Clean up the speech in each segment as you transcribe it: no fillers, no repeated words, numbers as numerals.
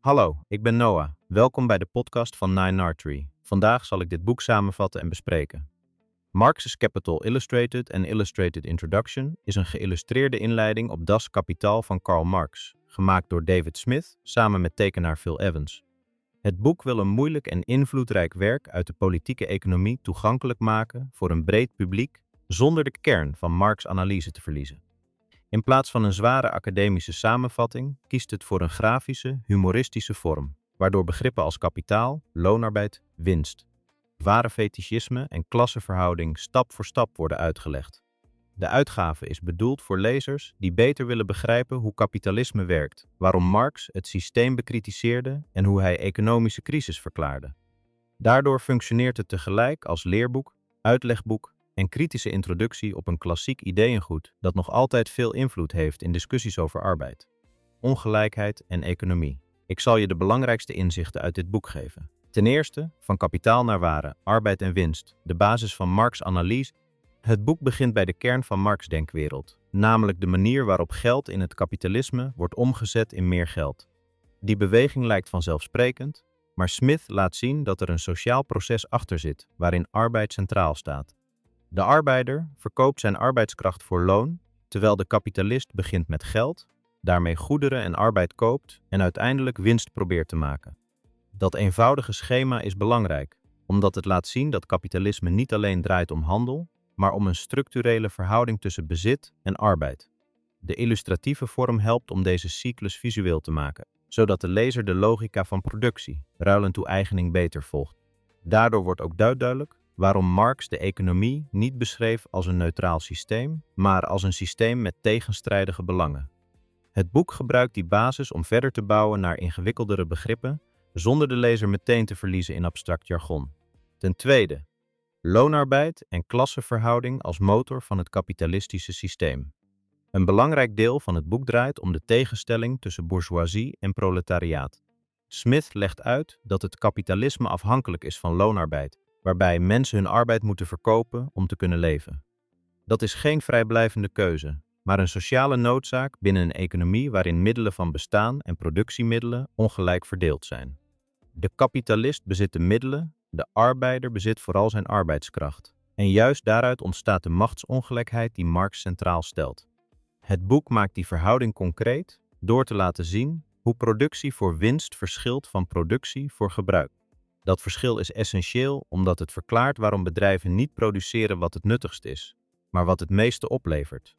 Hallo, ik ben Noah. Welkom bij de podcast van Nine Artery. Vandaag zal ik dit boek samenvatten en bespreken. Marx's Capital Illustrated en Illustrated Introduction is een geïllustreerde inleiding op Das Kapital van Karl Marx, gemaakt door David Smith samen met tekenaar Phil Evans. Het boek wil een moeilijk en invloedrijk werk uit de politieke economie toegankelijk maken voor een breed publiek, zonder de kern van Marx' analyse te verliezen. In plaats van een zware academische samenvatting kiest het voor een grafische, humoristische vorm, waardoor begrippen als kapitaal, loonarbeid, winst, ware fetischisme en klassenverhouding stap voor stap worden uitgelegd. De uitgave is bedoeld voor lezers die beter willen begrijpen hoe kapitalisme werkt, waarom Marx het systeem bekritiseerde en hoe hij economische crisis verklaarde. Daardoor functioneert het tegelijk als leerboek, uitlegboek en kritische introductie op een klassiek ideeëngoed dat nog altijd veel invloed heeft in discussies over arbeid, ongelijkheid en economie. Ik zal je de belangrijkste inzichten uit dit boek geven. Ten eerste, van kapitaal naar ware, arbeid en winst, de basis van Marx' analyse. Het boek begint bij de kern van Marx' denkwereld, namelijk de manier waarop geld in het kapitalisme wordt omgezet in meer geld. Die beweging lijkt vanzelfsprekend, maar Smith laat zien dat er een sociaal proces achter zit, waarin arbeid centraal staat. De arbeider verkoopt zijn arbeidskracht voor loon, terwijl de kapitalist begint met geld, daarmee goederen en arbeid koopt en uiteindelijk winst probeert te maken. Dat eenvoudige schema is belangrijk, omdat het laat zien dat kapitalisme niet alleen draait om handel, maar om een structurele verhouding tussen bezit en arbeid. De illustratieve vorm helpt om deze cyclus visueel te maken, zodat de lezer de logica van productie, ruil en toe-eigening beter volgt. Daardoor wordt ook duidelijk waarom Marx de economie niet beschreef als een neutraal systeem, maar als een systeem met tegenstrijdige belangen. Het boek gebruikt die basis om verder te bouwen naar ingewikkeldere begrippen, zonder de lezer meteen te verliezen in abstract jargon. Ten tweede, loonarbeid en klassenverhouding als motor van het kapitalistische systeem. Een belangrijk deel van het boek draait om de tegenstelling tussen bourgeoisie en proletariaat. Smith legt uit dat het kapitalisme afhankelijk is van loonarbeid, waarbij mensen hun arbeid moeten verkopen om te kunnen leven. Dat is geen vrijblijvende keuze, maar een sociale noodzaak binnen een economie waarin middelen van bestaan en productiemiddelen ongelijk verdeeld zijn. De kapitalist bezit de middelen, de arbeider bezit vooral zijn arbeidskracht. En juist daaruit ontstaat de machtsongelijkheid die Marx centraal stelt. Het boek maakt die verhouding concreet door te laten zien hoe productie voor winst verschilt van productie voor gebruik. Dat verschil is essentieel omdat het verklaart waarom bedrijven niet produceren wat het nuttigst is, maar wat het meeste oplevert.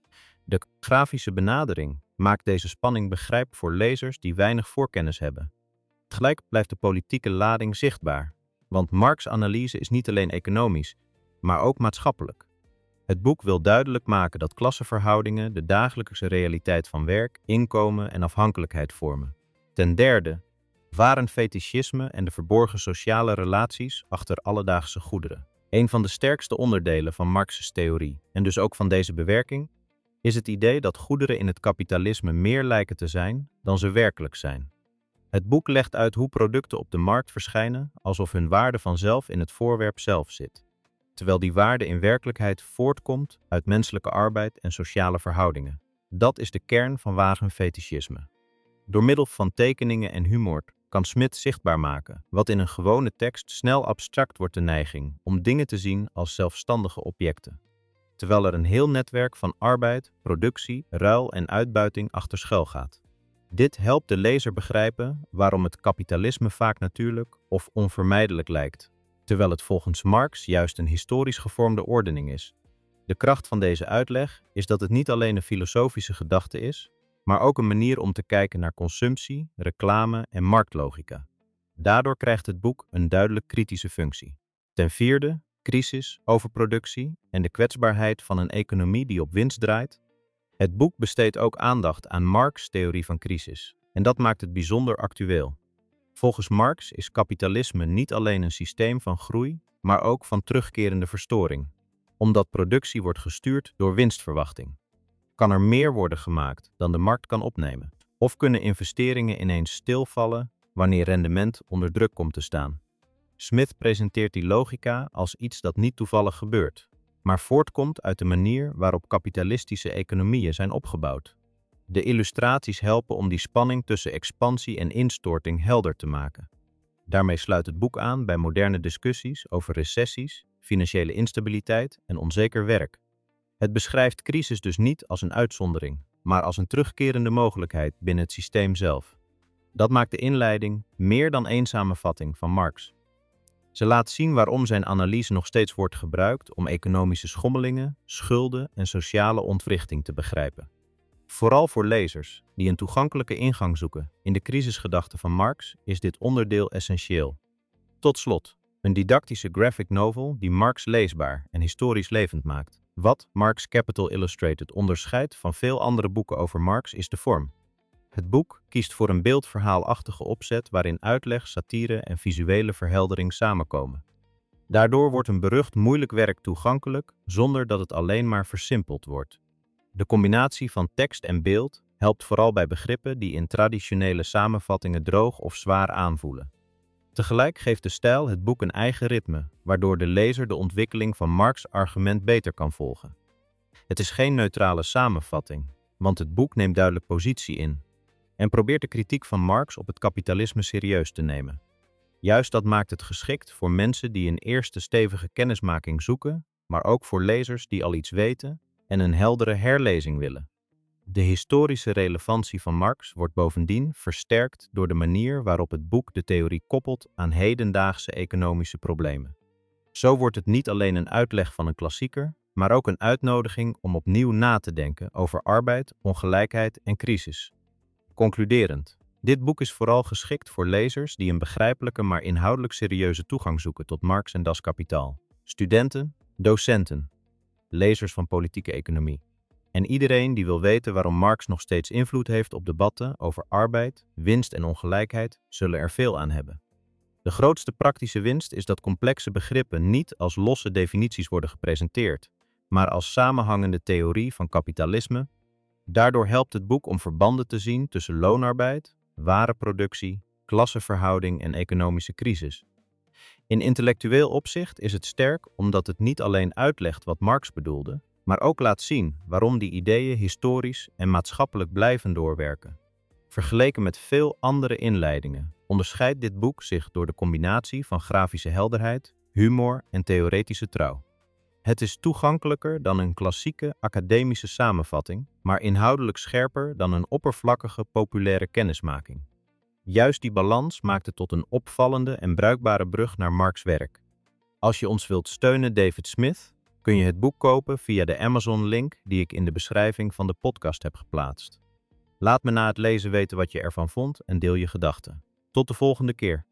De grafische benadering maakt deze spanning begrijpelijk voor lezers die weinig voorkennis hebben. Tegelijk blijft de politieke lading zichtbaar, want Marx' analyse is niet alleen economisch, maar ook maatschappelijk. Het boek wil duidelijk maken dat klassenverhoudingen de dagelijkse realiteit van werk, inkomen en afhankelijkheid vormen. Ten derde, ware fetischisme en de verborgen sociale relaties achter alledaagse goederen. Een van de sterkste onderdelen van Marx's theorie, en dus ook van deze bewerking, is het idee dat goederen in het kapitalisme meer lijken te zijn dan ze werkelijk zijn. Het boek legt uit hoe producten op de markt verschijnen alsof hun waarde vanzelf in het voorwerp zelf zit, terwijl die waarde in werkelijkheid voortkomt uit menselijke arbeid en sociale verhoudingen. Dat is de kern van wagenfetischisme. Door middel van tekeningen en humor kan Smith zichtbaar maken wat in een gewone tekst snel abstract wordt de neiging om dingen te zien als zelfstandige objecten, terwijl er een heel netwerk van arbeid, productie, ruil en uitbuiting achter schuil gaat. Dit helpt de lezer begrijpen waarom het kapitalisme vaak natuurlijk of onvermijdelijk lijkt, terwijl het volgens Marx juist een historisch gevormde ordening is. De kracht van deze uitleg is dat het niet alleen een filosofische gedachte is, maar ook een manier om te kijken naar consumptie, reclame en marktlogica. Daardoor krijgt het boek een duidelijk kritische functie. Ten vierde, crisis, overproductie en de kwetsbaarheid van een economie die op winst draait. Het boek besteedt ook aandacht aan Marx' theorie van crisis, en dat maakt het bijzonder actueel. Volgens Marx is kapitalisme niet alleen een systeem van groei, maar ook van terugkerende verstoring, omdat productie wordt gestuurd door winstverwachting. Kan er meer worden gemaakt dan de markt kan opnemen? Of kunnen investeringen ineens stilvallen wanneer rendement onder druk komt te staan? Smith presenteert die logica als iets dat niet toevallig gebeurt, maar voortkomt uit de manier waarop kapitalistische economieën zijn opgebouwd. De illustraties helpen om die spanning tussen expansie en instorting helder te maken. Daarmee sluit het boek aan bij moderne discussies over recessies, financiële instabiliteit en onzeker werk. Het beschrijft crisis dus niet als een uitzondering, maar als een terugkerende mogelijkheid binnen het systeem zelf. Dat maakt de inleiding meer dan één samenvatting van Marx. Ze laat zien waarom zijn analyse nog steeds wordt gebruikt om economische schommelingen, schulden en sociale ontwrichting te begrijpen. Vooral voor lezers die een toegankelijke ingang zoeken in de crisisgedachte van Marx is dit onderdeel essentieel. Tot slot, een didactische graphic novel die Marx leesbaar en historisch levend maakt. Wat Marx Capital Illustrated onderscheidt van veel andere boeken over Marx is de vorm. Het boek kiest voor een beeldverhaalachtige opzet waarin uitleg, satire en visuele verheldering samenkomen. Daardoor wordt een berucht moeilijk werk toegankelijk zonder dat het alleen maar versimpeld wordt. De combinatie van tekst en beeld helpt vooral bij begrippen die in traditionele samenvattingen droog of zwaar aanvoelen. Tegelijk geeft de stijl het boek een eigen ritme, waardoor de lezer de ontwikkeling van Marx' argument beter kan volgen. Het is geen neutrale samenvatting, want het boek neemt duidelijk positie in en probeert de kritiek van Marx op het kapitalisme serieus te nemen. Juist dat maakt het geschikt voor mensen die een eerste stevige kennismaking zoeken, maar ook voor lezers die al iets weten en een heldere herlezing willen. De historische relevantie van Marx wordt bovendien versterkt door de manier waarop het boek de theorie koppelt aan hedendaagse economische problemen. Zo wordt het niet alleen een uitleg van een klassieker, maar ook een uitnodiging om opnieuw na te denken over arbeid, ongelijkheid en crisis. Concluderend, dit boek is vooral geschikt voor lezers die een begrijpelijke maar inhoudelijk serieuze toegang zoeken tot Marx en Das Kapital. Studenten, docenten, lezers van politieke economie. En iedereen die wil weten waarom Marx nog steeds invloed heeft op debatten over arbeid, winst en ongelijkheid, zullen er veel aan hebben. De grootste praktische winst is dat complexe begrippen niet als losse definities worden gepresenteerd, maar als samenhangende theorie van kapitalisme. Daardoor helpt het boek om verbanden te zien tussen loonarbeid, warenproductie, klassenverhouding en economische crisis. In intellectueel opzicht is het sterk omdat het niet alleen uitlegt wat Marx bedoelde, maar ook laat zien waarom die ideeën historisch en maatschappelijk blijven doorwerken. Vergeleken met veel andere inleidingen onderscheidt dit boek zich door de combinatie van grafische helderheid, humor en theoretische trouw. Het is toegankelijker dan een klassieke academische samenvatting, maar inhoudelijk scherper dan een oppervlakkige populaire kennismaking. Juist die balans maakt het tot een opvallende en bruikbare brug naar Marx' werk. Als je ons wilt steunen, David Smith, kun je het boek kopen via de Amazon-link die ik in de beschrijving van de podcast heb geplaatst. Laat me na het lezen weten wat je ervan vond en deel je gedachten. Tot de volgende keer.